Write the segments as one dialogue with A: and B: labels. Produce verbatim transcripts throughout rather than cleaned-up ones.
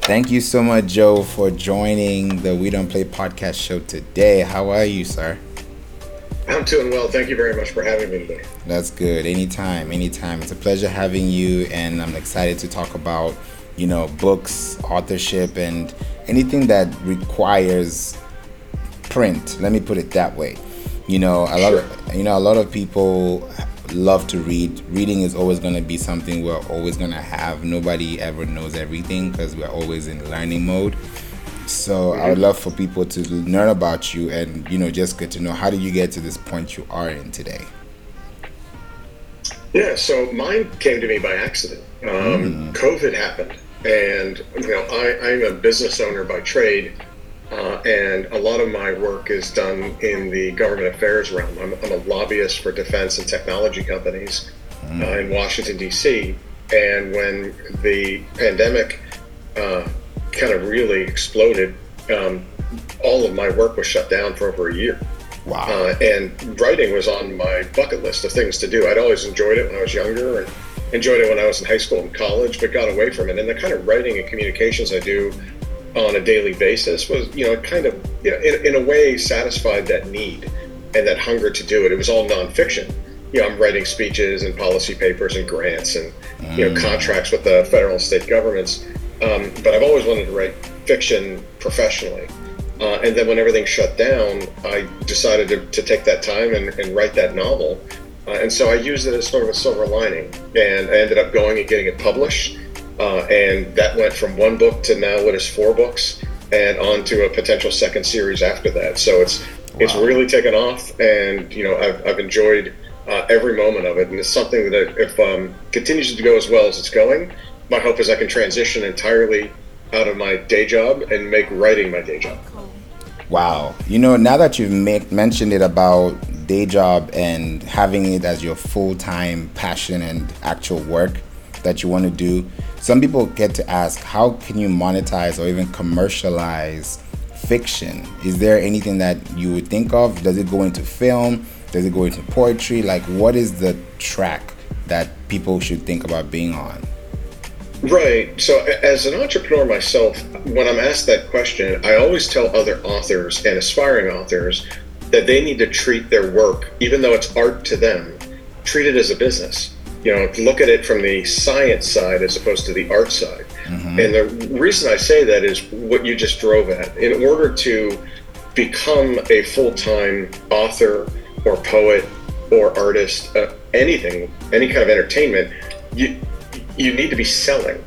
A: Thank you so much, Joe, for joining the We Don't Play podcast show today. How are you, sir?
B: I'm doing well. Thank you very much for having me today.
A: That's good. Anytime, anytime. It's a pleasure having you, and I'm excited to talk about, you know, books, authorship, and anything that requires print. Let me put it that way. You know, a lot
B: Sure.
A: of you know a lot of people love to read. Reading is always going to be something we're always going to have. Nobody ever knows everything because we're always in learning mode. So I would love for people to learn about you and, you know, just get to know, how did you get to this point you are in today?
B: Yeah, so mine came to me by accident. Um, COVID happened, and you know, I, I'm a business owner by trade, uh, and a lot of my work is done in the government affairs realm. I'm, I'm a lobbyist for defense and technology companies uh, in Washington, D C, and when the pandemic uh, kind of really exploded, um, all of my work was shut down for over a year.
A: Wow.
B: Uh, and writing was on my bucket list of things to do. I'd always enjoyed it when I was younger and enjoyed it when I was in high school and college, but got away from it. And the kind of writing and communications I do on a daily basis was, you know, it kind of, you know, in, in a way satisfied that need and that hunger to do it. It was all nonfiction. You know, I'm writing speeches and policy papers and grants and, you know, contracts with the federal and state governments. Um, but I've always wanted to write fiction professionally. Uh, and then when everything shut down, I decided to, to take that time and, and write that novel. Uh, and so I used it as sort of a silver lining. And I ended up going and getting it published. Uh, and that went from one book to now what is four books and on to a potential second series after that. So it's wow. It's really taken off. And, you know, I've, I've enjoyed uh, every moment of it. And it's something that if um, continues to go as well as it's going, my hope is I can transition entirely out of my day job and make writing my day job.
A: Wow. You know, now that you've make, mentioned it about day job and having it as your full-time passion and actual work that you want to do, some people get to ask, how can you monetize or even commercialize fiction? Is there anything that you would think of? Does it go into film? Does it go into poetry? Like, what is the track that people should think about being on?
B: Right. So as an entrepreneur myself, when I'm asked that question, I always tell other authors and aspiring authors that they need to treat their work, even though it's art to them, treat it as a business. You know, look at it from the science side as opposed to the art side. Mm-hmm. And the reason I say that is what you just drove at. In order to become a full-time author or poet or artist, uh, anything, any kind of entertainment, you you need to be selling.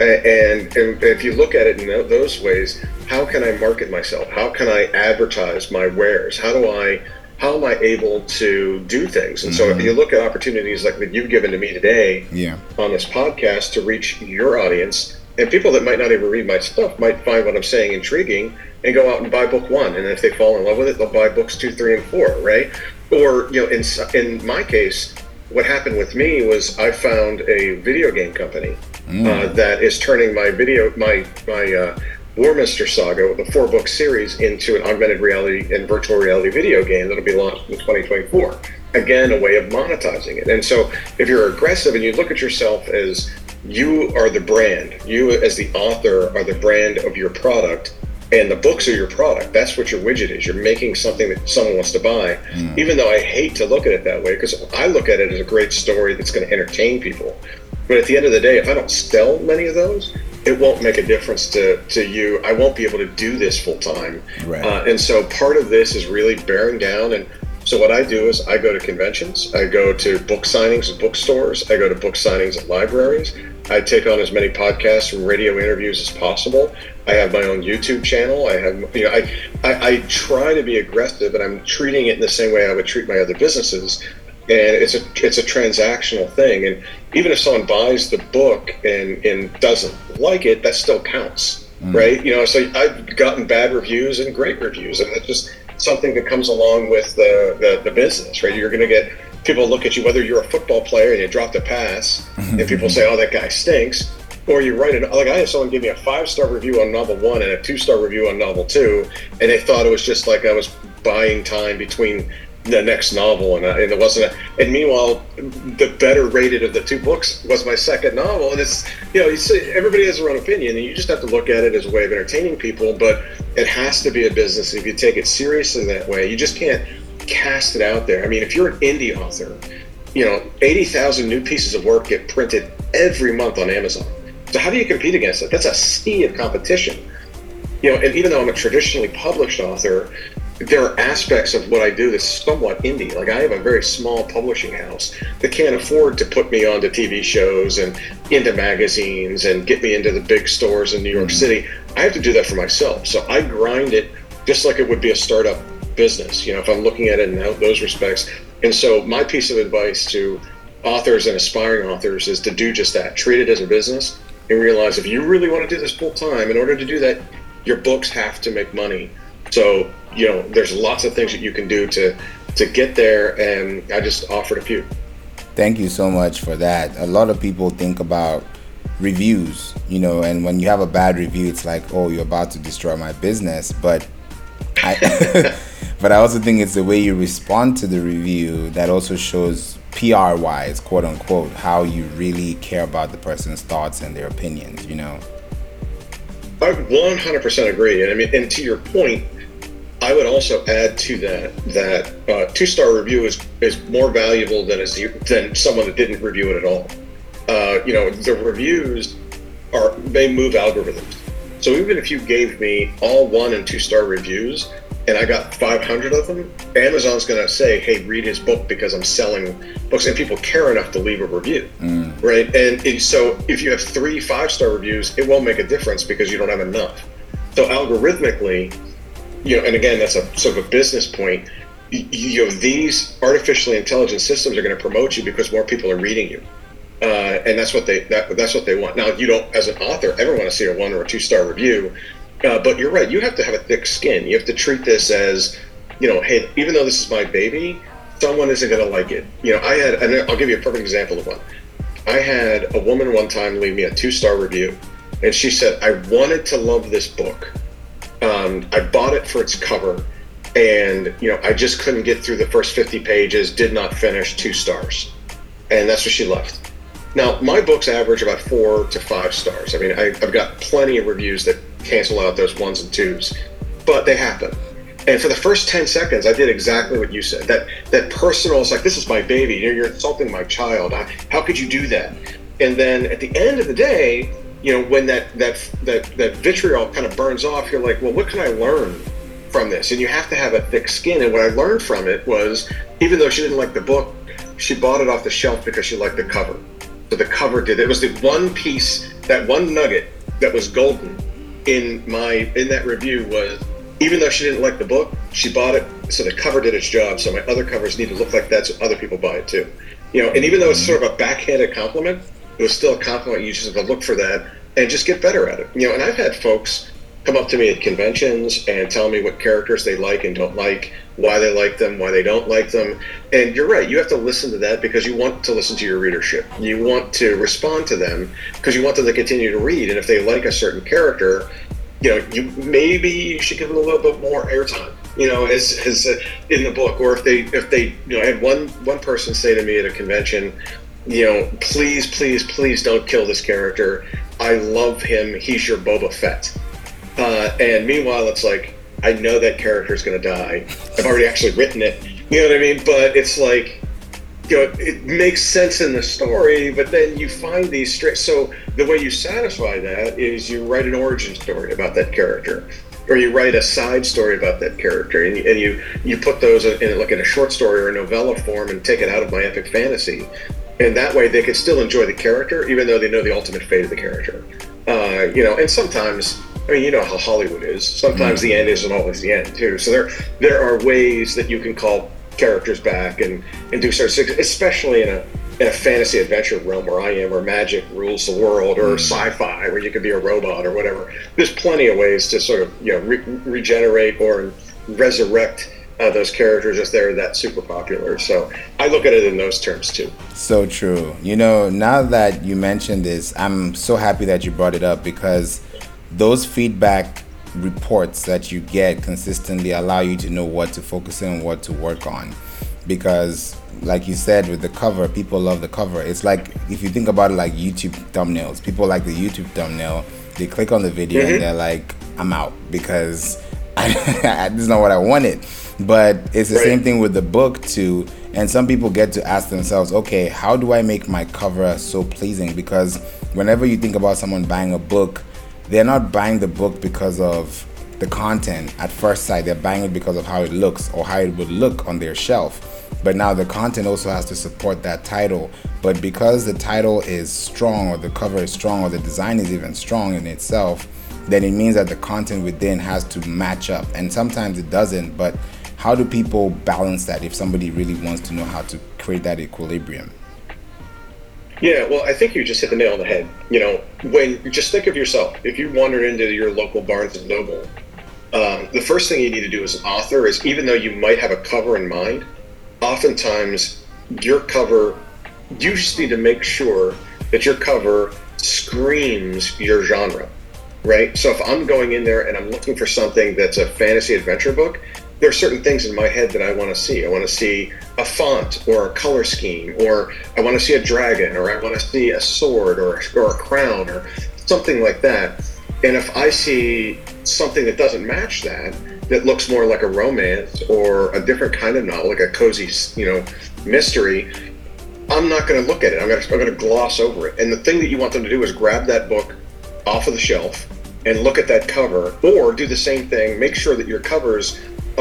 B: And, and if you look at it in those ways, how can I market myself? How can I advertise my wares? How do I, how am I able to do things? And mm-hmm. so if you look at opportunities like that you've given to me today yeah. on this podcast to reach your audience, and people that might not even read my stuff might find what I'm saying intriguing and go out and buy book one. And if they fall in love with it, they'll buy books two, three, and four, right? Or, you know, in in my case, what happened with me was I found a video game company mm. uh, that is turning my video, my my uh, Warminster Saga, with a four-book series, into an augmented reality and virtual reality video game that'll be launched in twenty twenty-four. Again, a way of monetizing it. And so if you're aggressive and you look at yourself as you are the brand, you as the author are the brand of your product, and the books are your product. That's what your widget is. You're making something that someone wants to buy, mm. even though I hate to look at it that way, because I look at it as a great story that's going to entertain people. But at the end of the day, if I don't sell many of those, it won't make a difference to, to you. I won't be able to do this full time. Right. Uh, and so part of this is really bearing down. And so what I do is I go to conventions, I go to book signings at bookstores, I go to book signings at libraries. I take on as many podcasts and radio interviews as possible. I have my own YouTube channel. I have, you know, I, I, I try to be aggressive, and I'm treating it in the same way I would treat my other businesses. And it's a it's a transactional thing. And even if someone buys the book and, and doesn't like it, that still counts, mm. right? You know, so I've gotten bad reviews and great reviews, and it's just something that comes along with the, the, the business, right? You're going to get people look at you, whether you're a football player and you dropped a pass, and people say, "Oh, that guy stinks," or you write it. Like I had someone give me a five-star review on novel one and a two-star review on novel two, and they thought it was just like I was buying time between the next novel, and, uh, and it wasn't. A, and meanwhile, the better rated of the two books was my second novel. And it's, you know, you see, everybody has their own opinion, and you just have to look at it as a way of entertaining people. But it has to be a business. If you take it seriously that way, you just can't cast it out there. I mean, if you're an indie author, you know, eighty thousand new pieces of work get printed every month on Amazon. So how do you compete against it? That's a sea of competition. You know, and even though I'm a traditionally published author, there are aspects of what I do that's somewhat indie. Like, I have a very small publishing house that can't afford to put me onto T V shows and into magazines and get me into the big stores in New York City. I have to do that for myself. So I grind it just like it would be a startup business, you know, if I'm looking at it in those respects. And so my piece of advice to authors and aspiring authors is to do just that. Treat it as a business and realize if you really want to do this full time, in order to do that, your books have to make money. So, you know, there's lots of things that you can do to to get there, and I just offered a few.
A: Thank you so much for that. A lot of people think about reviews, you know, and when you have a bad review, it's like, oh, you're about to destroy my business. But I, but I also think it's the way you respond to the review that also shows P R-wise, quote unquote, how you really care about the person's thoughts and their opinions, you know.
B: I one hundred percent agree. And I mean, and to your point, I would also add to that that uh, two-star review is, is more valuable than a zero, than someone that didn't review it at all. Uh, you know, the reviews are, they move algorithms. So even if you gave me all one and two-star reviews and I got five hundred of them, Amazon's going to say, hey, read his book because I'm selling books, and people care enough to leave a review, mm. right? And, and so if you have three five-star reviews, it won't make a difference because you don't have enough. So algorithmically, you know, and again, that's a sort of a business point, you, you know, these artificially intelligent systems are going to promote you because more people are reading you. Uh, and that's what they that, that's what they want. Now, you don't, as an author, ever want to see a one or a two-star review. Uh, but you're right, you have to have a thick skin. You have to treat this as, you know, hey, even though this is my baby, someone isn't going to like it. You know, I had, and I'll give you a perfect example of one. I had a woman one time leave me a two-star review, and she said, I wanted to love this book. Um, I bought it for its cover, and, you know, I just couldn't get through the first fifty pages, did not finish, two stars. And that's what she left. Now, my books average about four to five stars. I mean, I, I've got plenty of reviews that cancel out those ones and twos, but they happen. And for the first ten seconds, I did exactly what you said. That that personal, it's like, this is my baby. You're, you're insulting my child. I, how could you do that? And then at the end of the day, you know, when that that that that vitriol kind of burns off, you're like, well, what can I learn from this? And you have to have a thick skin. And what I learned from it was, even though she didn't like the book, she bought it off the shelf because she liked the cover. So the cover did it. It was the one piece, that one nugget that was golden in my in that review was, even though she didn't like the book, she bought it, so the cover did its job. So my other covers need to look like that so other people buy it too. You know, and even though it's sort of a backhanded compliment, it was still a compliment. You just have to look for that and just get better at it. You know, and I've had folks come up to me at conventions and tell me what characters they like and don't like, why they like them, why they don't like them. And you're right, you have to listen to that because you want to listen to your readership. You want to respond to them because you want them to continue to read. And if they like a certain character, you know, you maybe you should give them a little bit more airtime, you know, as, as uh, in the book. Or if they, if they, you know, I had one one person say to me at a convention, you know, please, please, please don't kill this character. I love him. He's your Boba Fett. Uh, and meanwhile, it's like, I know that character is going to die. I've already actually written it. You know what I mean? But it's like, you know, it makes sense in the story, but then you find these straight. So the way you satisfy that is you write an origin story about that character, or you write a side story about that character, and you and you, you put those in like in a short story or a novella form and take it out of my epic fantasy. And that way they can still enjoy the character, even though they know the ultimate fate of the character. Uh, you know, and sometimes, I mean, you know how Hollywood is. Sometimes mm-hmm. the end isn't always the end, too. So there there are ways that you can call characters back and, and do certain things, especially in a in a fantasy adventure realm where I am, where magic rules the world, or mm-hmm. sci-fi, where you could be a robot or whatever. There's plenty of ways to sort of, you know, re- regenerate or resurrect uh, those characters if they're that super popular. So I look at it in those terms, too.
A: So true. You know, now that you mentioned this, I'm so happy that you brought it up because those feedback reports that you get consistently allow you to know what to focus on and what to work on. Because like you said, with the cover, people love the cover. It's like, if you think about it, like YouTube thumbnails, people like the YouTube thumbnail, they click on the video mm-hmm. and they're like, I'm out, because I, this is not what I wanted. But it's the right. same thing with the book too. And some people get to ask themselves, okay, how do I make my cover so pleasing? Because whenever you think about someone buying a book, they're not buying the book because of the content at first sight. They're buying it because of how it looks or how it would look on their shelf. But now the content also has to support that title. But because the title is strong, or the cover is strong, or the design is even strong in itself, then it means that the content within has to match up. And sometimes it doesn't. But how do people balance that if somebody really wants to know how to create that equilibrium?
B: Yeah, well, I think you just hit the nail on the head. You know, when just think of yourself. If you wander into your local Barnes and Noble, um, the first thing you need to do as an author is, even though you might have a cover in mind, oftentimes your cover, you just need to make sure that your cover screams your genre, right? So if I'm going in there and I'm looking for something that's a fantasy adventure book, there are certain things in my head that I want to see. I want to see a font or a color scheme, or I want to see a dragon, or I want to see a sword, or, or a crown, or something like that. And if I see something that doesn't match that, that looks more like a romance or a different kind of novel, like a cozy, you know, mystery, I'm not going to look at it. I'm going to, I'm going to gloss over it. And the thing that you want them to do is grab that book off of the shelf and look at that cover, or do the same thing. Make sure that your covers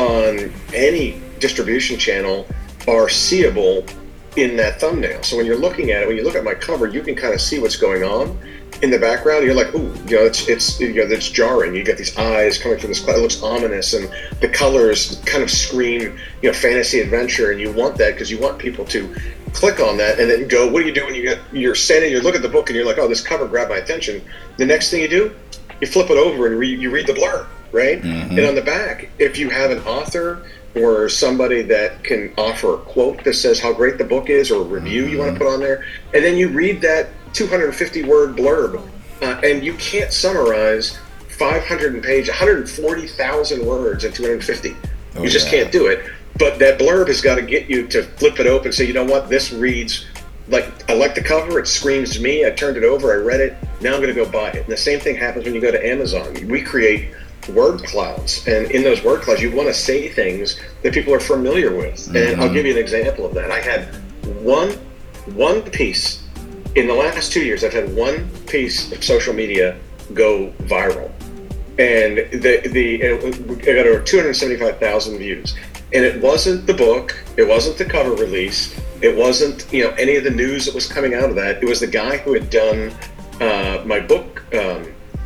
B: on any distribution channel are seeable in that thumbnail. So when you're looking at it, when you look at my cover, you can kind of see what's going on in the background. You're like, ooh, you know, it's it's you know, it's jarring. You get these eyes coming from this cloud. It looks ominous, and the colors kind of scream, you know, fantasy adventure. And you want that because you want people to click on that and then go, what do you do when you get you're standing, you look at the book and you're like, oh, this cover grabbed my attention. The next thing you do, you flip it over and re- you read the blurb. Right? Mm-hmm. And on the back, if you have an author or somebody that can offer a quote that says how great the book is, or a review mm-hmm. you want to put on there, and then you read that two hundred fifty word blurb, uh, and you can't summarize five hundred page, one hundred forty thousand words in two hundred fifty. Oh, you just yeah. can't do it. But that blurb has got to get you to flip it open and say, you know what, this reads like, I like the cover, it screams to me, I turned it over, I read it, now I'm going to go buy it. And the same thing happens when you go to Amazon. We create word clouds, and in those word clouds you want to say things that people are familiar with. Mm-hmm. And I'll give you an example of that. I had one one piece in the last two years. I've had one piece of social media go viral, and the the it got over two hundred seventy-five thousand views, and it wasn't the book, it wasn't the cover release, it wasn't, you know, any of the news that was coming out of that. It was the guy who had done uh, my book um,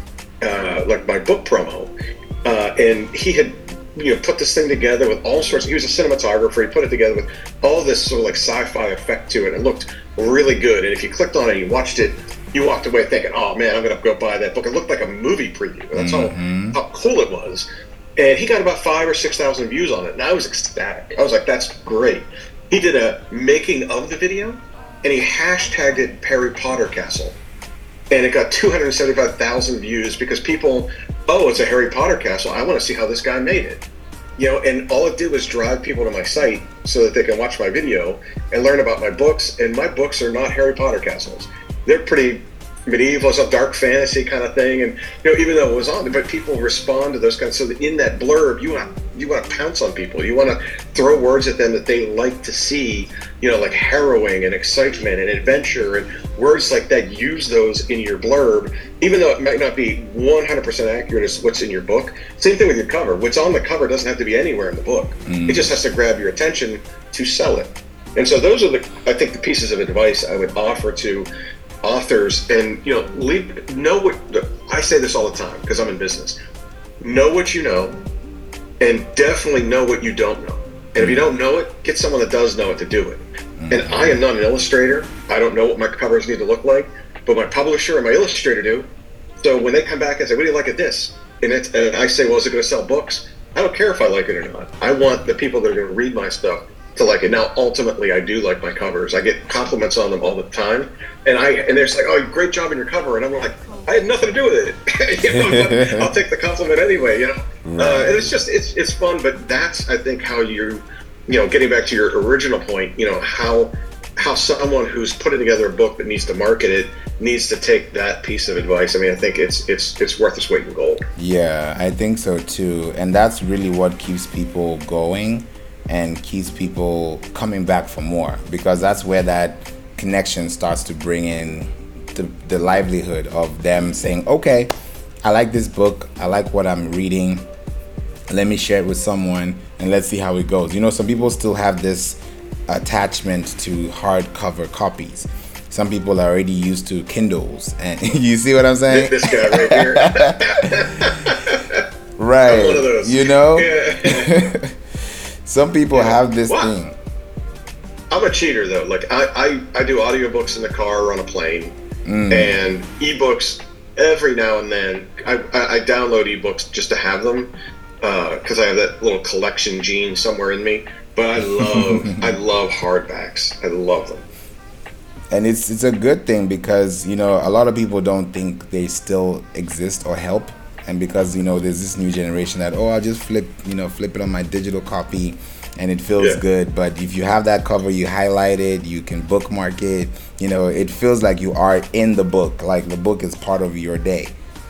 B: Uh, like my book promo, uh, and he had, you know, put this thing together with all sorts. He was a cinematographer. He put it together with all this sort of like sci-fi effect to it. It looked really good. And if you clicked on it, you watched it, you walked away thinking, "Oh man, I'm gonna go buy that book." It looked like a movie preview. That's mm-hmm. how how cool it was. And he got about five or six thousand views on it, and I was ecstatic. I was like, "That's great." He did a making of the video, and he hashtagged it Harry Potter Castle. And it got two hundred seventy-five thousand views because people, oh, it's a Harry Potter castle. I want to see how this guy made it. You know, and all it did was drive people to my site so that they can watch my video and learn about my books. And my books are not Harry Potter castles. They're pretty medieval, it's a dark fantasy kind of thing. And, you know, even though it was on, but people respond to those kinds. So that in that blurb, you want you want to pounce on people. You want to throw words at them that they like to see, you know, like harrowing and excitement and adventure and words like that. Use those in your blurb, even though it might not be one hundred percent accurate as what's in your book. Same thing with your cover. What's on the cover doesn't have to be anywhere in the book. Mm. It just has to grab your attention to sell it. And so those are the, I think, the pieces of advice I would offer to authors. And, you know, leave, know what, I say this all the time because I'm in business. Know what you know, and definitely know what you don't know. And if you don't know it, get someone that does know it to do it. Mm-hmm. And I am not an illustrator. I don't know what my covers need to look like, but my publisher and my illustrator do. So when they come back and say, what do you like at this? And, it's, and I say, well, is it going to sell books? I don't care if I like it or not. I want the people that are going to read my stuff to like it. Now, ultimately, I do like my covers. I get compliments on them all the time. And I and they're like, oh, great job in your cover. And I'm like, I had nothing to do with it. You know, but I'll take the compliment anyway. You know, right. uh, and it's just it's it's fun. But that's I think how you, you know, getting back to your original point. You know how how someone who's putting together a book that needs to market it needs to take that piece of advice. I mean, I think it's it's it's worth its weight in gold.
A: Yeah, I think so too, and that's really what keeps people going and keeps people coming back for more, because that's where that connection starts to bring in the, the livelihood of them saying, okay, I like this book, I like what I'm reading, let me share it with someone and let's see how it goes. You know, some people still have this attachment to hardcover copies. Some people are already used to Kindles, and you see what I'm saying?
B: This guy right here.
A: Right.
B: I'm one of those.
A: You know?
B: Yeah.
A: Some people yeah. have this
B: wow.
A: thing.
B: I'm a cheater though. Like I, I, I do audiobooks in the car or on a plane, mm. and ebooks every now and then. I, I, I download ebooks just to have them because uh, I have that little collection gene somewhere in me. But I love I love hardbacks. I love them.
A: And it's it's a good thing, because you know a lot of people don't think they still exist or help, and because you know there's this new generation that, oh, I'll just flip you know flip it on my digital copy and it feels yeah. good. But if you have that cover, you highlight it, you can bookmark it, you know it feels like you are in the book, like the book is part of your day.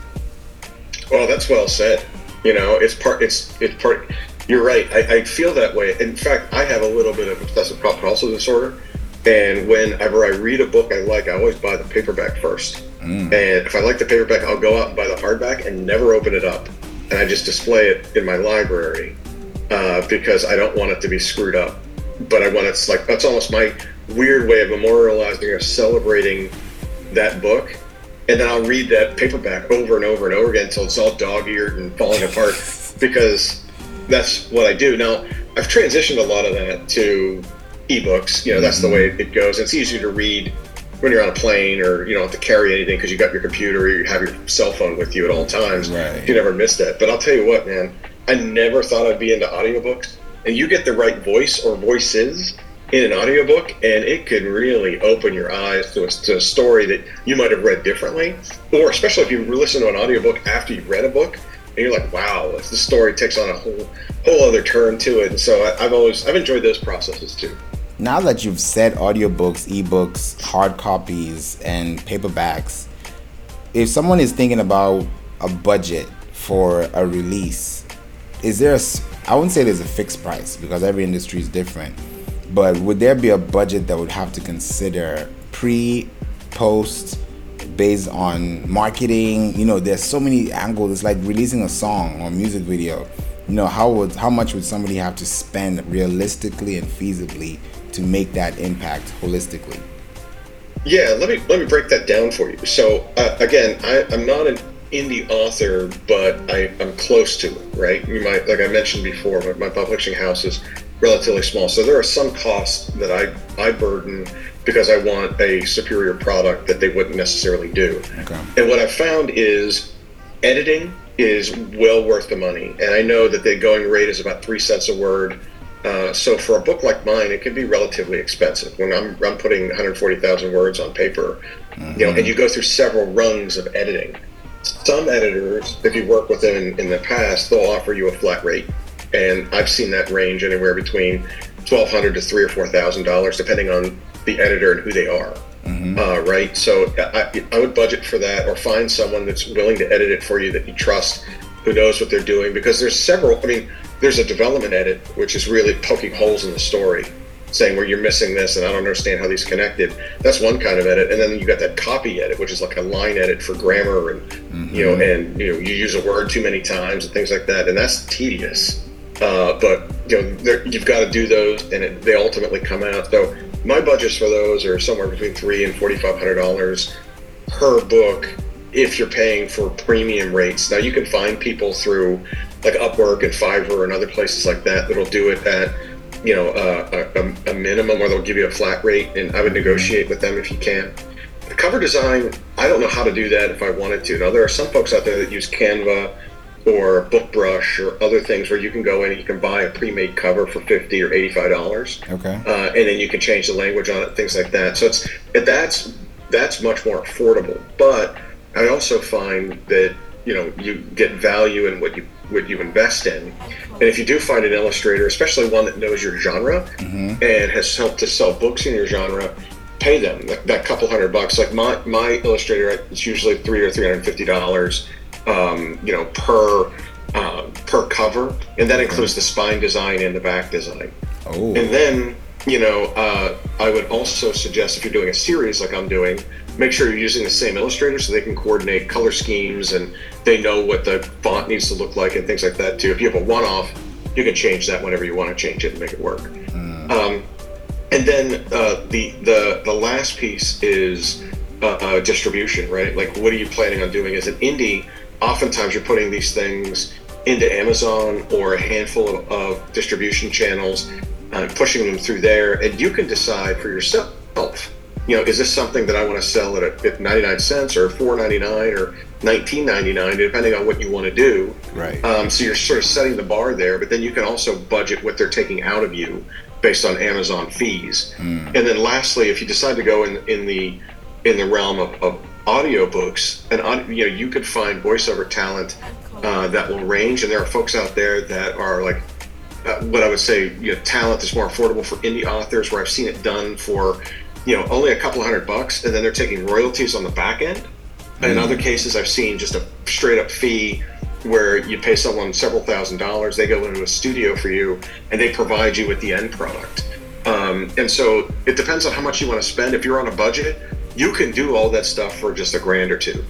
B: Well, that's well said. You know it's part it's it's part you're right. I, I feel that way. In fact, I have a little bit of obsessive compulsive disorder. And whenever I read a book I like, I always buy the paperback first. Mm. And if I like the paperback, I'll go out and buy the hardback and never open it up. And I just display it in my library uh, because I don't want it to be screwed up. But I want it's like, that's almost my weird way of memorializing or celebrating that book. And then I'll read that paperback over and over and over again until it's all dog-eared and falling apart, because that's what I do. Now, I've transitioned a lot of that to ebooks. You know, that's mm-hmm. the way it goes. It's easier to read when you're on a plane, or you don't have to carry anything because you got your computer or you have your cell phone with you at all times.
A: Right.
B: You never miss that. But I'll tell you what, man, I never thought I'd be into audiobooks. And you get the right voice or voices in an audiobook, and it can really open your eyes to a, to a story that you might have read differently. Or especially if you listen to an audiobook after you've read a book, and you're like, wow, the story takes on a whole whole other turn to it. And so I, I've always I've enjoyed those processes too.
A: Now that you've said audiobooks, ebooks, hard copies, and paperbacks, if someone is thinking about a budget for a release, is there a, I wouldn't say there's a fixed price because every industry is different, but would there be a budget that would have to consider pre, post, based on marketing? You know, there's so many angles. It's like releasing a song or music video. You know, how would how much would somebody have to spend realistically and feasibly to make that impact holistically?
B: Yeah, let me let me break that down for you. So uh, again, I, I'm not an indie author, but I, I'm close to it, right? You might, like I mentioned before, my, my publishing house is relatively small, so there are some costs that I I burden because I want a superior product that they wouldn't necessarily do.
A: Okay.
B: And what I've found is editing is well worth the money, and I know that the going rate is about three cents a word. Uh, so for a book like mine, it can be relatively expensive. When I'm I'm putting one hundred forty thousand words on paper, mm-hmm. you know, and you go through several rungs of editing. Some editors, if you work with them in, in the past, they'll offer you a flat rate, and I've seen that range anywhere between twelve hundred to three or four thousand dollars, depending on the editor and who they are. Mm-hmm. Uh, right. So I, I would budget for that, or find someone that's willing to edit it for you that you trust, who knows what they're doing, because there's several. I mean, there's a development edit, which is really poking holes in the story, saying where you're missing this and I don't understand how these connected. That's one kind of edit. And then you got that copy edit, which is like a line edit for grammar, and mm-hmm. you know, and you know, you use a word too many times and things like that, and that's tedious. Uh, but you know, you've got to do those, and it, they ultimately come out. So my budgets for those are somewhere between three and forty-five hundred dollars per book if you're paying for premium rates. Now you can find people through like Upwork and Fiverr and other places like that that'll do it at, you know, uh, a, a minimum, or they'll give you a flat rate, and I would negotiate with them if you can. The cover design, I don't know how to do that if I wanted to. Now there are some folks out there that use Canva or BookBrush or other things where you can go in and you can buy a pre-made cover for fifty or eighty-five dollars.
A: Okay.
B: Uh, and then you can change the language on it, things like that. So it's that's that's much more affordable. But I also find that, you know, you get value in what you what you invest in. And if you do find an illustrator, especially one that knows your genre mm-hmm. and has helped to sell books in your genre, pay them that, that couple hundred bucks. Like my my illustrator, it's usually three or three hundred fifty dollars, um, you know, per uh, per cover, and that includes the spine design and the back design. Oh. And then, you know, uh, I would also suggest, if you're doing a series like I'm doing, make sure you're using the same illustrator so they can coordinate color schemes and they know what the font needs to look like and things like that too. If you have a one-off, you can change that whenever you want to change it and make it work. Mm. Um, and then uh, the the the last piece is uh, uh, distribution, right? Like, what are you planning on doing as an indie? Oftentimes, you're putting these things into Amazon or a handful of, of distribution channels, uh, pushing them through there, and you can decide for yourself. You know, is this something that I want to sell at, a, at ninety-nine cents or four ninety-nine or nineteen ninety-nine, depending on what you want to do.
A: Right.
B: Um, so you're sort of setting the bar there, but then you can also budget what they're taking out of you based on Amazon fees. Mm. And then lastly, if you decide to go in in the in the realm of, of audiobooks, and you know, you could find voiceover talent uh, that will range, and there are folks out there that are like uh, what I would say, you know, talent is more affordable for indie authors, where I've seen it done for, you know, only a couple hundred bucks, and then they're taking royalties on the back end. Mm. In other cases, I've seen just a straight up fee where you pay someone several thousand dollars, they go into a studio for you, and they provide you with the end product. Um, and so it depends on how much you want to spend. If you're on a budget, you can do all that stuff for just a grand or two.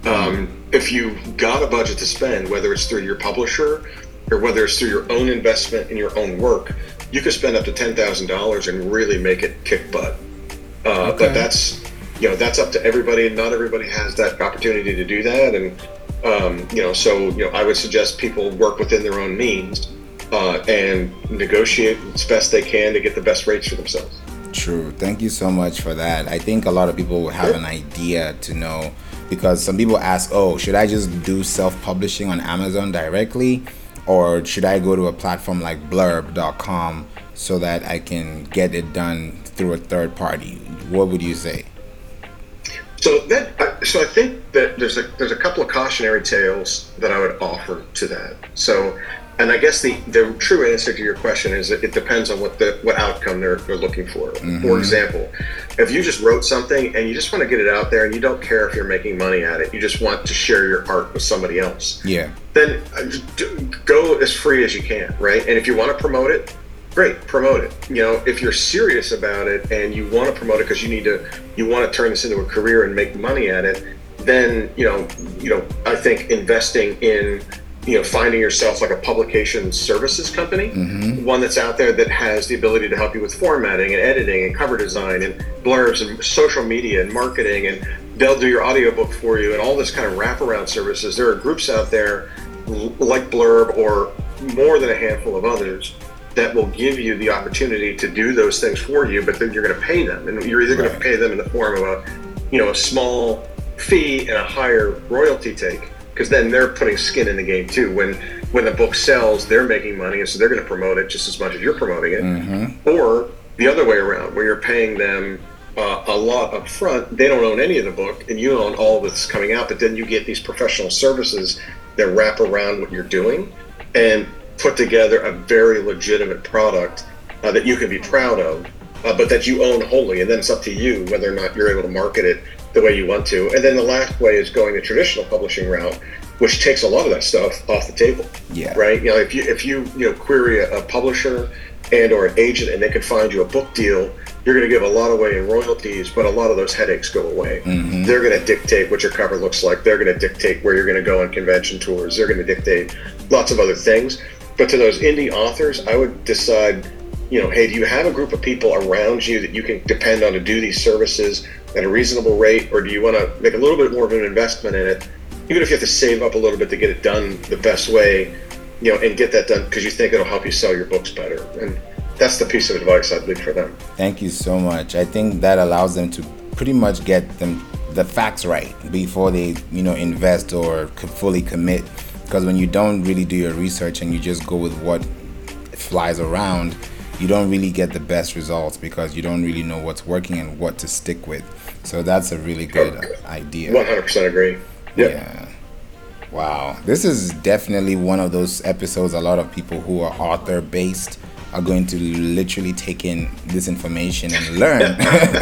B: Um, if you've got a budget to spend, whether it's through your publisher or whether it's through your own investment in your own work, you could spend up to ten thousand dollars and really make it kick butt. Uh, okay. But that's, you know, that's up to everybody, and not everybody has that opportunity to do that. And, um, you know, so, you know, I would suggest people work within their own means uh, and negotiate as best they can to get the best rates for themselves.
A: True. Thank you so much for that. I think a lot of people have yeah. an idea to know, because some people ask, oh, should I just do self-publishing on Amazon directly, or should I go to a platform like blurb dot com so that I can get it done through a third party? What would you say?
B: So that, so I think that there's a there's a couple of cautionary tales that I would offer to that. So, and I guess the, the true answer to your question is that it depends on what the what outcome they're they're looking for. Mm-hmm. For example, if you just wrote something and you just want to get it out there and you don't care if you're making money at it, you just want to share your art with somebody else.
A: Yeah.
B: Then go as free as you can, right? And if you want to promote it, great, promote it. You know, if you're serious about it and you want to promote it because you need to, you want to turn this into a career and make money at it, then, you know, you know, I think investing in, you know, finding yourself like a publication services company, mm-hmm. one that's out there that has the ability to help you with formatting and editing and cover design and blurbs and social media and marketing, and they'll do your audiobook for you and all this kind of wraparound services. There are groups out there like Blurb or more than a handful of others that will give you the opportunity to do those things for you, but then you're going to pay them, and you're either right. going to pay them in the form of a, you know, a small fee and a higher royalty take, because then they're putting skin in the game too. When when the book sells, they're making money, and so they're going to promote it just as much as you're promoting it. Mm-hmm. Or the other way around, where you're paying them uh, a lot up front, they don't own any of the book, and you own all that's coming out, but then you get these professional services that wrap around what you're doing and put together a very legitimate product uh, that you can be proud of, uh, but that you own wholly, and then it's up to you whether or not you're able to market it the way you want to. And then the last way is going the traditional publishing route, which takes a lot of that stuff off the table.
A: Yeah.
B: Right. You know, if you if you you know query a, a publisher and or an agent, and they could find you a book deal, you're going to give a lot away in royalties, but a lot of those headaches go away. Mm-hmm. They're going to dictate what your cover looks like. They're going to dictate where you're going to go on convention tours. They're going to dictate lots of other things. But to those indie authors, I would decide, you know, hey, do you have a group of people around you that you can depend on to do these services at a reasonable rate, or do you want to make a little bit more of an investment in it, even if you have to save up a little bit to get it done the best way, you know, and get that done because you think it'll help you sell your books better. And that's the piece of advice I'd leave for them.
A: Thank you so much. I think that allows them to pretty much get them the facts right before they, you know, invest or fully commit. Because when you don't really do your research and you just go with what flies around, you don't really get the best results because you don't really know what's working and what to stick with. So that's a really good idea.
B: one hundred percent agree. Yep.
A: Yeah. Wow. This is definitely one of those episodes a lot of people who are author based are going to literally take in this information and learn.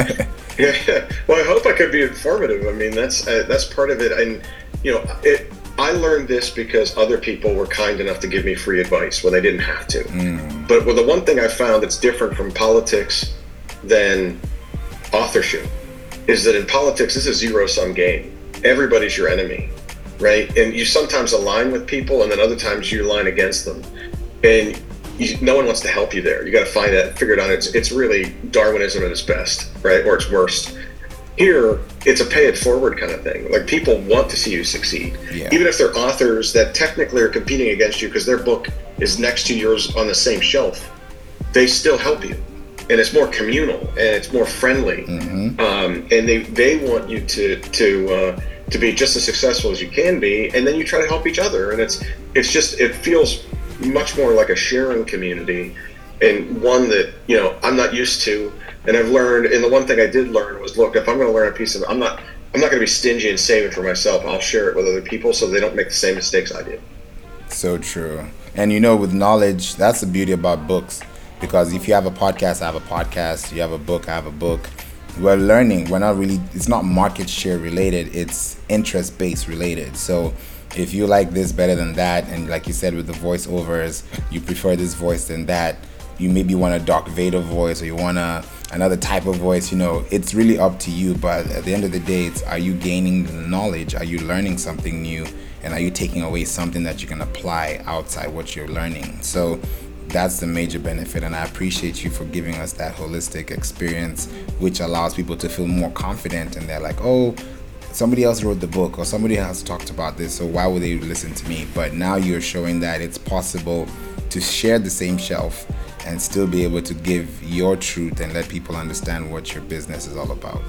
B: Yeah. Well, I hope I could be informative. I mean, that's uh, that's part of it. And, you know, it, I learned this because other people were kind enough to give me free advice when they didn't have to. Mm. But well, the one thing I found that's different from politics than authorship is that in politics, this is a zero-sum game. Everybody's your enemy, right? And you sometimes align with people, and then other times you align against them. And you, no one wants to help you there. You got to find that, figure it out. It's it's really Darwinism at its best, right? Or its worst. Here, it's a pay it forward kind of thing. Like, people want to see you succeed. Yeah. Even if they're authors that technically are competing against you because their book is next to yours on the same shelf, they still help you. And it's more communal and it's more friendly. Mm-hmm. Um, and they, they want you to to uh, to be just as successful as you can be, and then you try to help each other. And it's it's just it feels much more like a sharing community, and one that, you know, I'm not used to. And I've learned, and the one thing I did learn was, look, if I'm going to learn a piece of, I'm not I'm not going to be stingy and save it for myself. I'll share it with other people so they don't make the same mistakes I did.
A: So true. And you know, with knowledge, that's the beauty about books. Because if you have a podcast, I have a podcast. You have a book, I have a book. We're learning. We're not really, it's not market share related. It's interest based related. So if you like this better than that, and like you said with the voiceovers, you prefer this voice than that, you maybe want a Darth Vader voice, or you want a, another type of voice, you know, it's really up to you. But at the end of the day, it's, are you gaining the knowledge? Are you learning something new? And are you taking away something that you can apply outside what you're learning? So that's the major benefit, and I appreciate you for giving us that holistic experience, which allows people to feel more confident, and they're like, oh, somebody else wrote the book, or somebody else talked about this, so why would they listen to me? But now you're showing that it's possible to share the same shelf and still be able to give your truth and let people understand what your business is all about.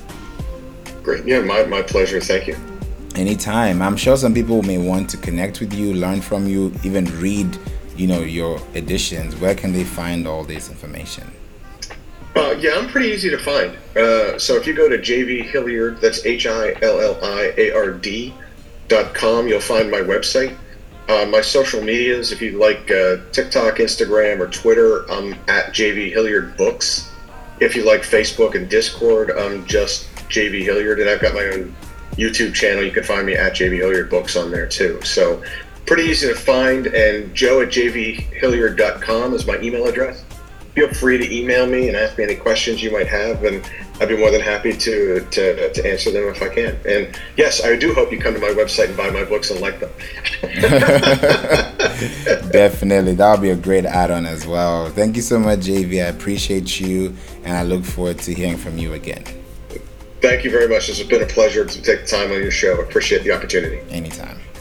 B: Great. Yeah, my, my pleasure. Thank you.
A: Anytime. I'm sure some people may want to connect with you, learn from you, even read, you know, your editions. Where can they find all this information?
B: Uh, yeah, I'm pretty easy to find. Uh, so if you go to J V Hilliard, that's H I L L I A R D dot com, you'll find my website. Uh, my social medias, if you like uh, TikTok, Instagram, or Twitter, I'm at J V Hilliard Books. If you like Facebook and Discord, I'm just J V Hilliard, and I've got my own YouTube channel. You can find me at J V Hilliard Books on there too. So pretty easy to find, and joe at j v hilliard dot com is my email address. Feel free to email me and ask me any questions you might have, and I'd be more than happy to, to, to answer them if I can. And yes, I do hope you come to my website and buy my books and like them.
A: Definitely. That'll be a great add-on as well. Thank you so much, J V. I appreciate you, and I look forward to hearing from you again.
B: Thank you very much. It's been a pleasure to take the time on your show. I appreciate the opportunity.
A: Anytime.